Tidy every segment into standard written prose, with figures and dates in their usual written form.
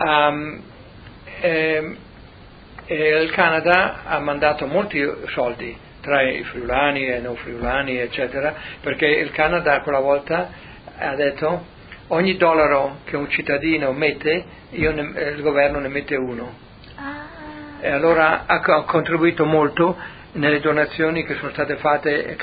il Canada ha mandato molti soldi tra i friulani e non friulani, eccetera, perché il Canada quella volta ha detto ogni dollaro che un cittadino mette, il governo ne mette uno. E allora ha contribuito molto nelle donazioni che sono state fatte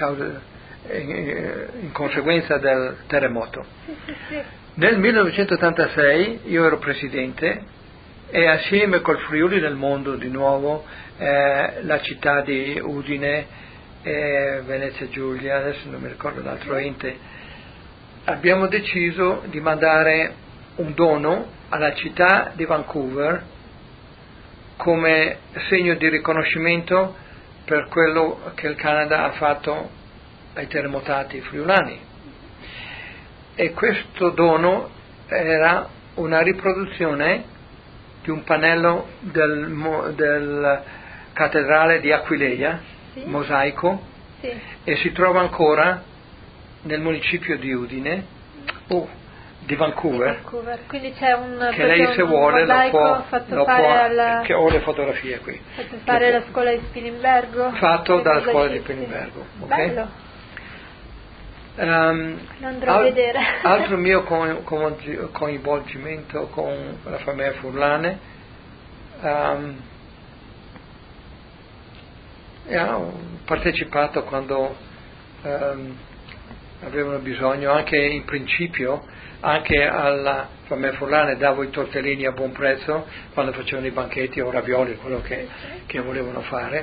in conseguenza del terremoto. Nel 1986 io ero presidente e assieme col Friuli del Mondo di nuovo, la città di Udine, Venezia Giulia, adesso non mi ricordo l'altro ente, abbiamo deciso di mandare un dono alla città di Vancouver come segno di riconoscimento per quello che il Canada ha fatto ai terremotati friulani. E questo dono era una riproduzione di un pannello del cattedrale di Aquileia, mosaico, e si trova ancora nel municipio di Udine, di Vancouver. Quindi c'è un che lei se vuole lo può che ho le fotografie qui. Fatto fare la scuola di Spilimbergo. Fatto dalla scuola di Spilimbergo. Okay? Bello. Andrò a vedere. Altro mio coinvolgimento con la famiglia Furlane, ho partecipato quando avevano bisogno, anche in principio, anche alla famiglia Furlane davo i tortellini a buon prezzo quando facevano i banchetti o ravioli, quello che volevano fare.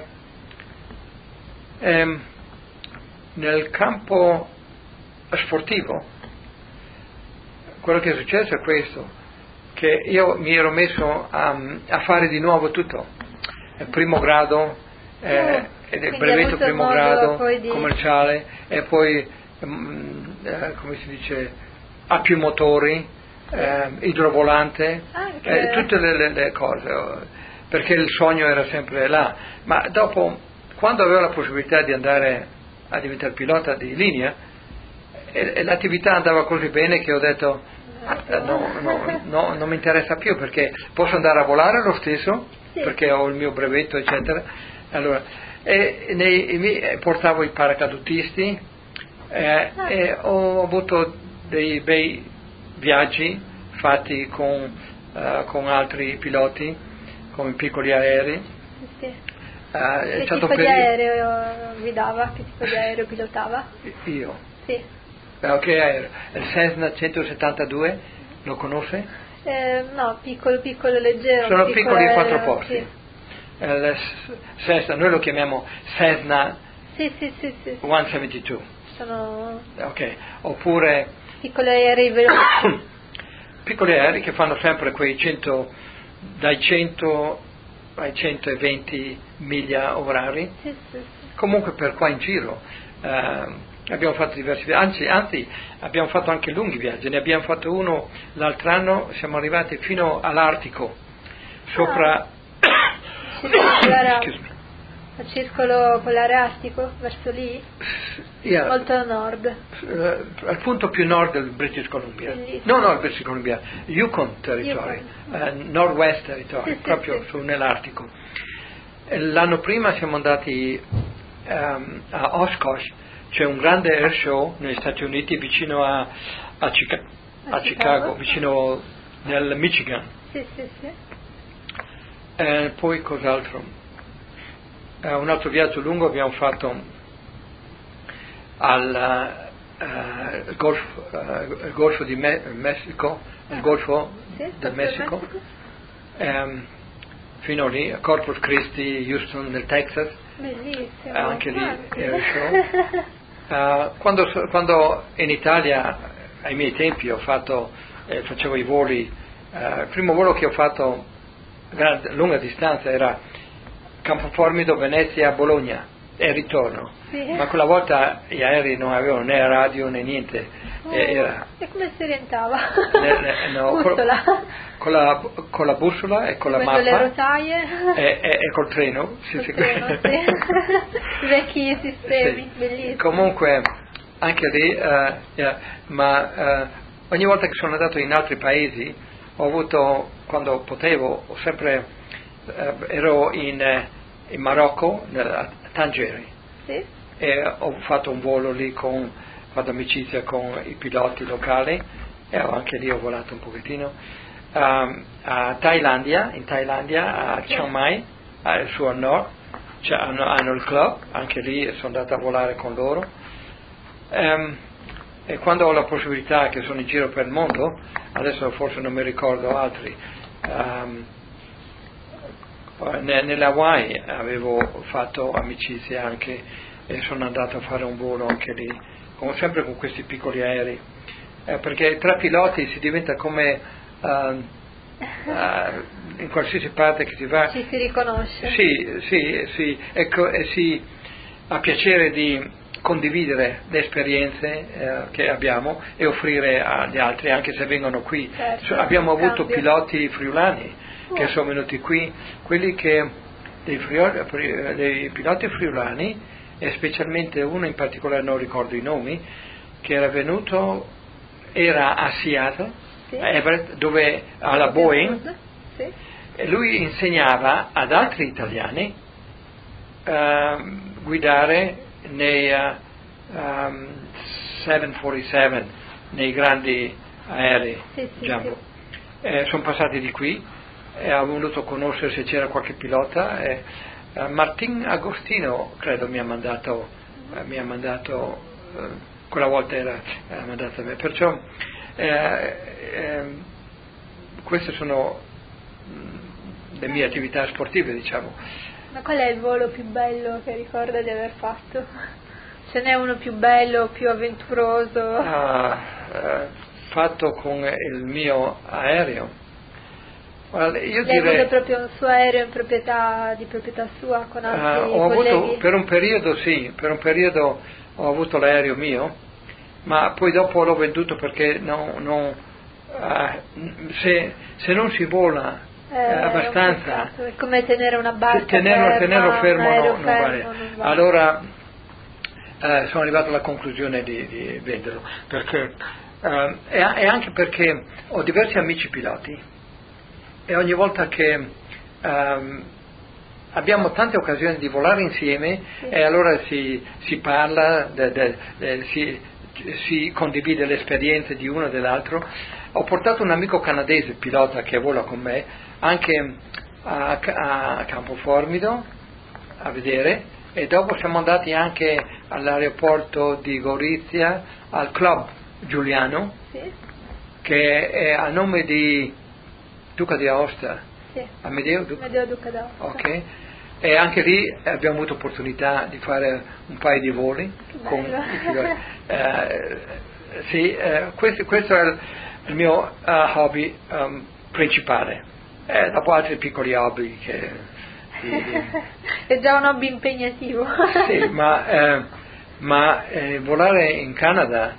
Nel campo sportivo quello che è successo è questo, che io mi ero messo a fare di nuovo tutto, primo grado, brevetto primo grado commerciale, e poi come si dice, a più motori, idrovolante, tutte le cose, perché il sogno era sempre là. Ma dopo, quando avevo la possibilità di andare a diventare pilota di linea, e l'attività andava così bene che ho detto no, non mi interessa più, perché posso andare a volare lo stesso, perché ho il mio brevetto, eccetera. Allora, portavo i paracadutisti, e ho avuto dei bei viaggi fatti con altri piloti, con i piccoli aerei. Che tipo di aereo guidava? Che tipo di aereo pilotava? Io? Sì. Che aereo? Il Cessna 172, lo conosce? No, piccolo, leggero. Sono piccoli aereo, 4 posti. Sì. Cessna, noi lo chiamiamo Cessna Sì. 172. Sono Oppure piccoli aerei veloci. Piccoli aerei che fanno sempre quei 100, dai 100 ai 120 miglia orari. Sì. Comunque per qua in giro abbiamo fatto diversi viaggi, anzi abbiamo fatto anche lunghi viaggi. Ne abbiamo fatto uno l'altro anno, siamo arrivati fino all'Artico, sopra a Circolo Polare Artico, verso lì? Molto a nord. Al punto più nord del British Columbia. Bellissimo. No, il British Columbia, Yukon Territory, Northwest Territory, proprio su nell'Artico. L'anno prima siamo andati a Oshkosh, c'è un grande air show negli Stati Uniti vicino a Chicago, vicino nel Michigan. Sì. Poi cos'altro? Un altro viaggio lungo abbiamo fatto al Golfo di Messico, il Golfo del Messico, fino lì, a Corpus Christi, Houston nel Texas. Bellissimo. Anche lì era show. Quando in Italia, ai miei tempi, facevo i voli, il primo volo che ho fatto lunga distanza era Campoformido, Venezia, Bologna e ritorno. Ma quella volta gli aerei non avevano né radio né niente. E come si orientava? Bussola. Con la bussola e con la mappa. Le rotaie. E col treno. Treno, I vecchi sistemi, bellissimi. Comunque, anche lì, ma ogni volta che sono andato in altri paesi, ho avuto, quando potevo, ho sempre, ero in Marocco, a Tangeri, sì. E ho fatto un volo lì, ho fatto amicizia con i piloti locali, e anche lì ho volato un pochettino, in Thailandia, a Chiang Mai, su al nord, hanno il club, anche lì sono andato a volare con loro, e quando ho la possibilità, che sono in giro per il mondo, adesso forse non mi ricordo altri, nelle Hawaii avevo fatto amicizia anche, e sono andato a fare un volo anche lì, sempre con questi piccoli aerei, perché tra piloti si diventa come in qualsiasi parte che si va, ci si riconosce. Sì, ecco, e si ha piacere di condividere le esperienze che abbiamo e offrire agli altri, anche se vengono qui. Certo, abbiamo avuto cambio. piloti friulani che sono venuti qui, quelli dei piloti friulani, e specialmente uno in particolare, non ricordo i nomi, che era a Seattle, sì. a Everett, dove alla Boeing, sì. e lui insegnava ad altri italiani guidare nei 747, nei grandi aerei Jumbo. Sono passati di qui e ha voluto conoscere se c'era qualche pilota, Martin Agostino credo mi ha mandato quella volta era mandato a me, perciò queste sono le mie attività sportive, diciamo. Ma qual è il volo più bello che ricorda di aver fatto? Ce n'è uno più bello, più avventuroso? Fatto con il mio aereo. Io Lei direi, ha proprio un suo aereo di proprietà sua con altri colleghi? Avuto, per un periodo ho avuto l'aereo mio, ma poi dopo l'ho venduto perché se non si vola abbastanza, è come tenere una barca tenerlo fermo non vale. Non vale. Allora sono arrivato alla conclusione di venderlo, perché e anche perché ho diversi amici piloti e ogni volta che abbiamo tante occasioni di volare insieme, sì. E allora si parla, si condivide le esperienze di uno e dell'altro. Ho portato un amico canadese pilota che vola con me anche a Campoformido a vedere, e dopo siamo andati anche all'aeroporto di Gorizia al club Giuliano, sì. Che è a nome di Duca di Aosta, sì. Amedeo Duca d'Aosta. Ok, e anche lì abbiamo avuto opportunità di fare un paio di voli con i piloti. Questo è il mio hobby principale, dopo altri piccoli hobby che è già un hobby impegnativo. Sì, ma volare in Canada,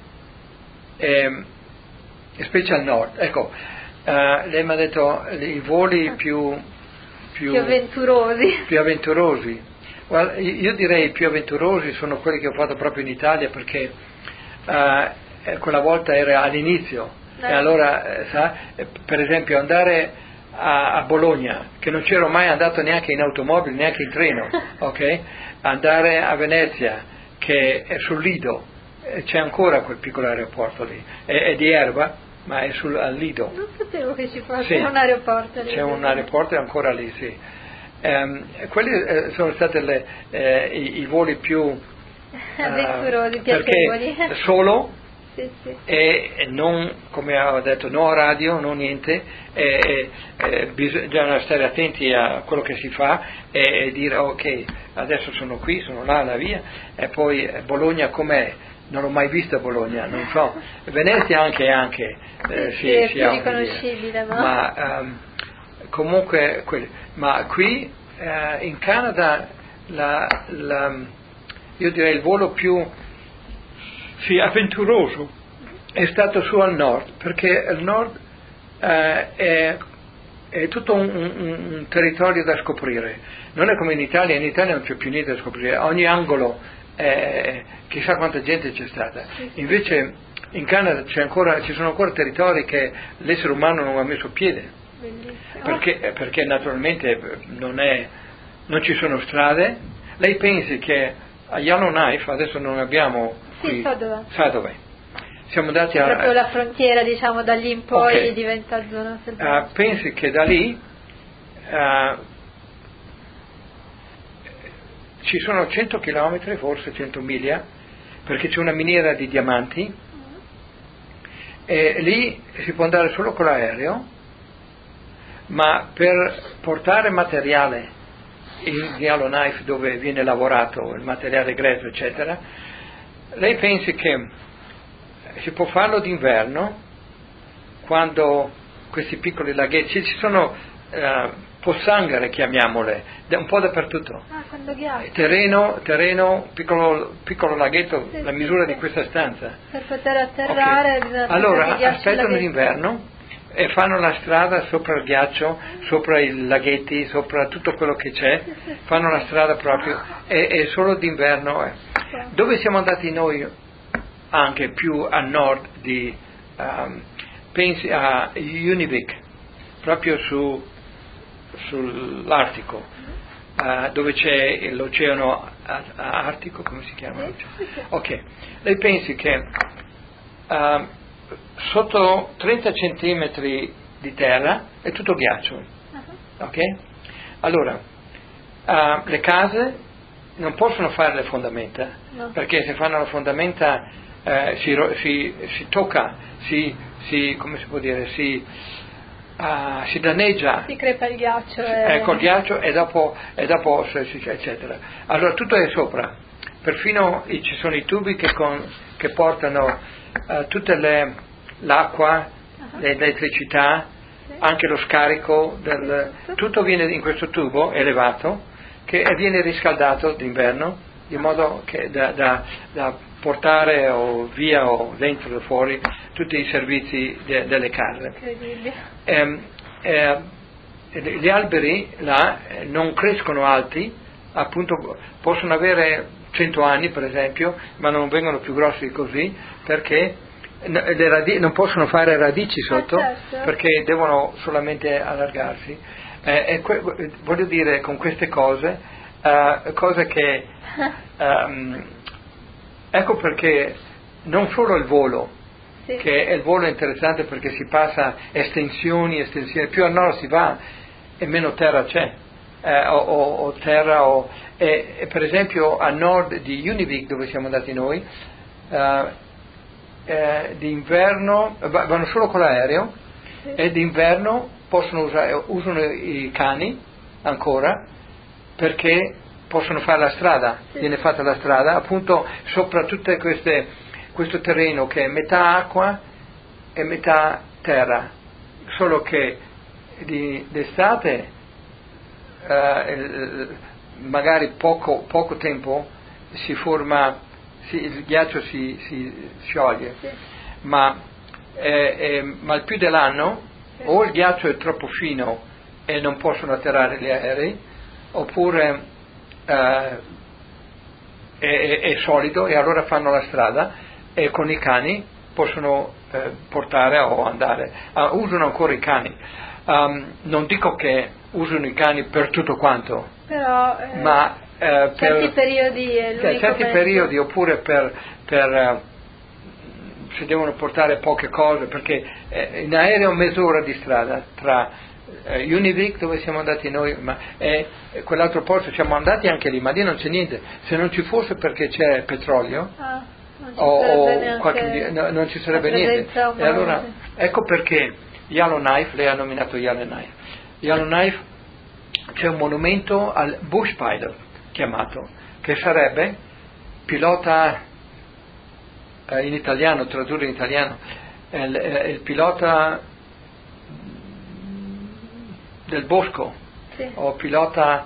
specie al nord, ecco, lei mi ha detto i voli più avventurosi. Well, io direi più avventurosi sono quelli che ho fatto proprio in Italia, perché quella volta era all'inizio, e allora per esempio andare a Bologna, che non c'ero mai andato neanche in automobile, neanche in treno, ok? Andare a Venezia, che è sul Lido, c'è ancora quel piccolo aeroporto lì, è di erba, ma è al Lido. Non sapevo che ci fosse un aeroporto lì. C'è un aeroporto ancora lì, sì. Quelli sono stati i voli più avventurosi, piacevoli. Perché solo, sì. E non, come ho detto, no radio, no niente, bisogna stare attenti a quello che si fa e dire ok, adesso sono qui, sono là, via, e poi Bologna com'è? Non l'ho mai vista Bologna, non so. Venezia anche è più riconoscibile, no? Ma comunque ma qui in Canada io direi il volo più avventuroso è stato su al nord, perché il nord è tutto un territorio da scoprire, non è come in Italia non c'è più niente da scoprire, ogni angolo chissà quanta gente c'è stata. Invece in Canada ci sono ancora territori che l'essere umano non ha messo piede, perché naturalmente non ci sono strade. Lei pensi che a Yellowknife adesso non abbiamo qui, sa dov'è? Siamo andati proprio la frontiera, diciamo, da lì in poi diventa zona selvaggia. Pensi che da lì ci sono 100 chilometri, forse 100 miglia, perché c'è una miniera di diamanti, e lì si può andare solo con l'aereo, ma per portare materiale in Yellowknife dove viene lavorato il materiale grezzo eccetera, lei pensi che si può farlo d'inverno, quando questi piccoli laghetti ci sono, pozzanghere chiamiamole, un po' dappertutto, quando ghiaccia. Terreno, piccolo laghetto, la misura di questa stanza, per poter atterrare. Allora aspettano l'inverno e fanno la strada sopra il ghiaccio, sopra i laghetti, sopra tutto quello che c'è, fanno la strada proprio, e solo d'inverno. Dove siamo andati noi anche più a nord pensi a Univik, proprio sull'Artico, dove c'è l'oceano Artico, come si chiama? Ok, lei pensi che sotto 30 centimetri di terra è tutto ghiaccio, ok? Allora, le case non possono fare le fondamenta, perché se fanno le fondamenta si tocca, come si può dire, si danneggia, si crepa il ghiaccio, col ghiaccio e dopo eccetera. Allora tutto è sopra, perfino ci sono i tubi che portano tutte l'acqua, l'elettricità, anche lo scarico tutto viene in questo tubo elevato che viene riscaldato d'inverno, di modo che da portare o via o dentro o fuori tutti i servizi delle case. Gli alberi là non crescono alti, appunto possono avere 100 anni per esempio, ma non vengono più grossi di così, perché non possono fare radici sotto, perché devono solamente allargarsi. Voglio dire con queste cose che ecco perché non solo il volo, che il volo è interessante perché si passa estensioni, più a nord si va e meno terra c'è, o terra per esempio a nord di Univik, dove siamo andati noi, d'inverno vanno solo con l'aereo, e d'inverno usano i cani ancora, perché possono fare la strada, viene fatta la strada appunto sopra tutte questo terreno che è metà acqua e metà terra, solo che d'estate magari poco tempo si forma, il ghiaccio si scioglie, ma il più dell'anno o il ghiaccio è troppo fino e non possono atterrare gli aerei, oppure è solido e allora fanno la strada e con i cani possono portare o andare. Usano ancora i cani, non dico che usano i cani per tutto quanto, però ma certi periodi oppure per se devono portare poche cose, perché in aereo mezz'ora di strada tra Univik, dove siamo andati noi, e quell'altro posto siamo andati anche lì, ma lì non c'è niente. Se non ci fosse perché c'è petrolio non ci sarebbe niente. E allora ecco perché Yellowknife, lei ha nominato Yellowknife, c'è un monumento al bush pilot chiamato, che sarebbe pilota, in italiano, tradurre in italiano, il pilota del bosco, o pilota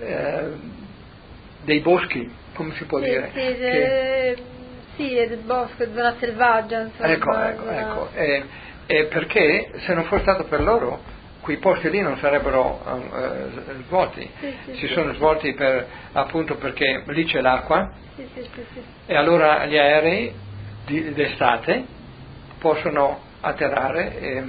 dei boschi, come si può dire? Sì, è del bosco, zona selvaggia, insomma. Ecco. E perché se non fosse stato per loro quei posti lì non sarebbero svolti, si sono svolti appunto perché lì c'è l'acqua e allora gli aerei d'estate possono atterrare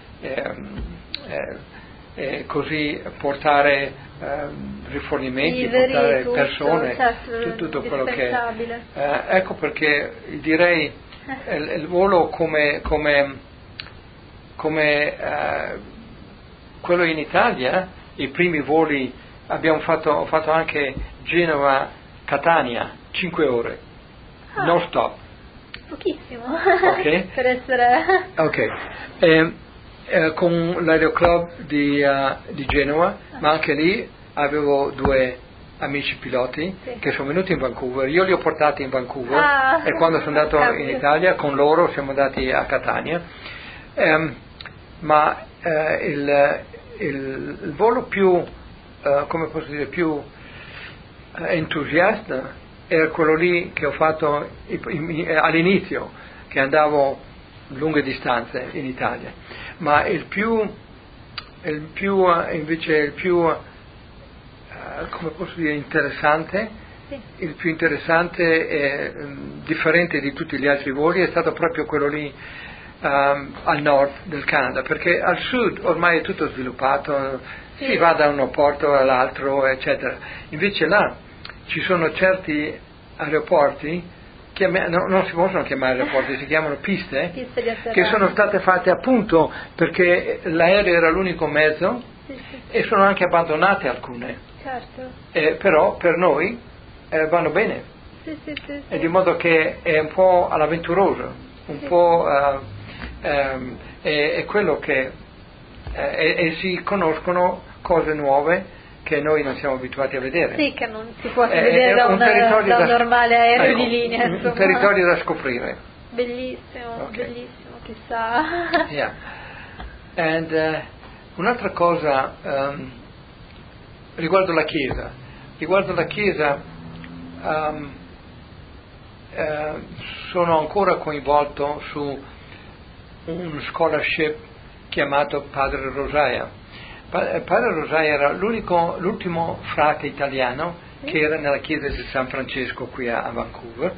e così portare rifornimenti, portare persone, tutto quello che ecco perché direi il volo come quello in Italia, i primi voli ho fatto anche Genova-Catania, 5 ore, non stop. Pochissimo, okay. Per essere... Ok, con l'aeroclub di Genova, ma anche lì avevo 2 amici piloti che sono venuti in Vancouver, io li ho portati in Vancouver e quando sono andato in Italia con loro siamo andati a Catania, ma il volo più, come posso dire, più entusiasta era quello lì che ho fatto all'inizio, che andavo lunghe distanze in Italia, ma il più come posso dire interessante, il più interessante e differente di tutti gli altri voli è stato proprio quello lì al nord del Canada, perché al sud ormai è tutto sviluppato, si va da un porto all'altro eccetera, invece là ci sono certi aeroporti non si possono chiamare aeroporti, si chiamano piste che sono state fatte appunto perché l'aereo era l'unico mezzo e sono anche abbandonate alcune, però per noi vanno bene, e di modo che è un po' all'avventuroso, un po' è quello che e si conoscono cose nuove che noi non siamo abituati a vedere. Sì, che non si può vedere da un normale aereo di linea. Un territorio da scoprire. Bellissimo, bellissimo, chissà. Yeah. And un'altra cosa riguardo la Chiesa. Sono ancora coinvolto su un scholarship chiamato Padre Rosaia. Padre Rosaia era l'ultimo frate italiano che era nella chiesa di San Francesco qui a Vancouver.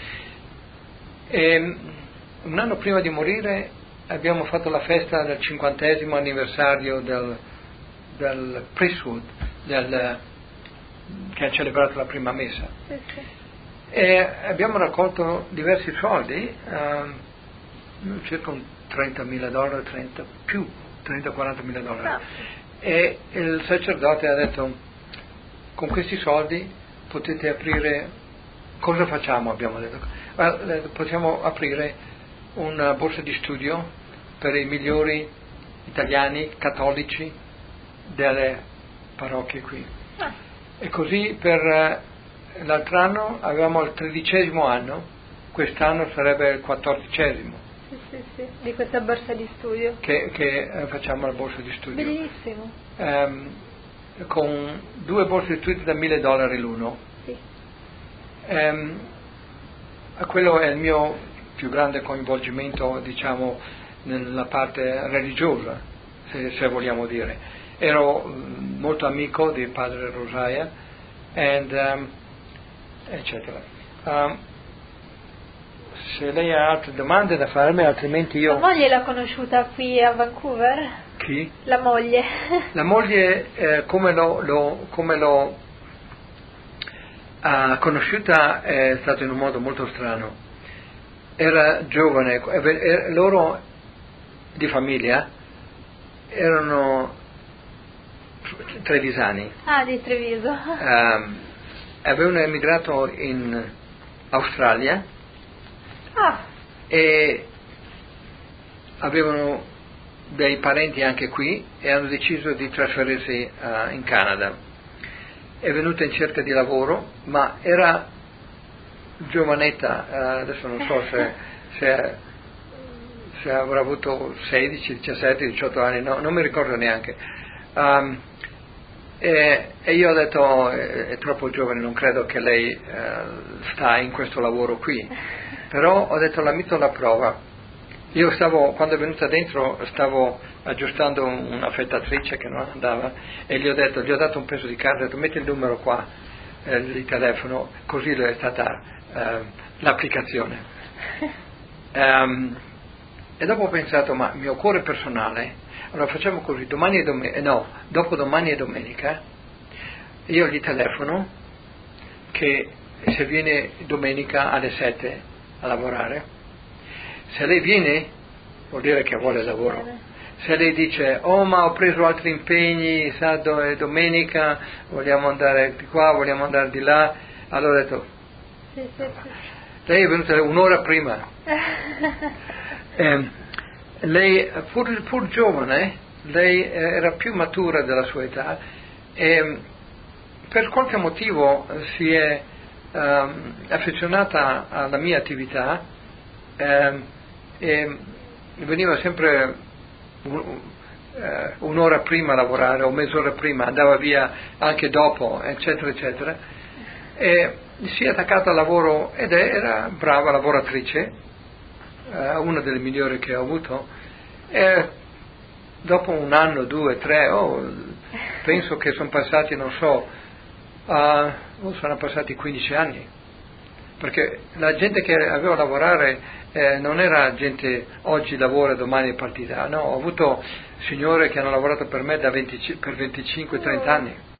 E un anno prima di morire abbiamo fatto la festa del 50° anniversario del priesthood, che ha celebrato la prima messa. E abbiamo raccolto diversi soldi, circa $30,000, $30-40,000. E il sacerdote ha detto: con questi soldi potete aprire, cosa facciamo? Abbiamo detto, possiamo aprire una borsa di studio per i migliori italiani cattolici delle parrocchie qui. E così per l'altro anno avevamo il 13° anno, quest'anno sarebbe il 14° di questa borsa di studio che facciamo la borsa di studio. Bellissimo. Con 2 borse di studio da $1,000 l'uno. Quello è il mio più grande coinvolgimento, diciamo, nella parte religiosa, se vogliamo dire. Ero molto amico di Padre Rosaia eccetera. Se lei ha altre domande da farmi, altrimenti io... La moglie l'ha conosciuta qui a Vancouver? Chi? La moglie. La moglie, come l'ho conosciuta, è stato in un modo molto strano. Era giovane, loro di famiglia erano trevisani. Di Treviso. Avevano emigrato in Australia e avevano dei parenti anche qui e hanno deciso di trasferirsi in Canada. È venuta in cerca di lavoro, ma era giovanetta, adesso non so se avrà avuto 16, 17, 18 anni, no, non mi ricordo neanche. E io ho detto, è troppo giovane, non credo che lei sta in questo lavoro qui. Però ho detto, la metto alla prova. Io quando è venuta dentro, stavo aggiustando una fettatrice che non andava e gli ho dato un pezzo di carta, ho detto metti il numero qua di telefono, così è stata l'applicazione. E dopo ho pensato, ma il mio cuore personale, allora facciamo così, dopodomani è domenica, io gli telefono che se viene domenica alle 7 a lavorare, se lei viene vuol dire che vuole lavoro. Se lei dice ma ho preso altri impegni, sabato e domenica, vogliamo andare di qua, vogliamo andare di là, allora ho detto sì. lei è venuta un'ora prima. Lei pur giovane, lei era più matura della sua età e per qualche motivo si è affezionata alla mia attività e veniva sempre un'ora prima a lavorare o mezz'ora prima, andava via anche dopo, eccetera eccetera, e si è attaccata al lavoro ed era brava lavoratrice, una delle migliori che ho avuto, e dopo un anno, 2, 3, penso che sono passati, non so, sono passati 15 anni, perché la gente che aveva a lavorare non era gente oggi lavora, domani è partita, no, ho avuto signore che hanno lavorato per me per 25-30 anni.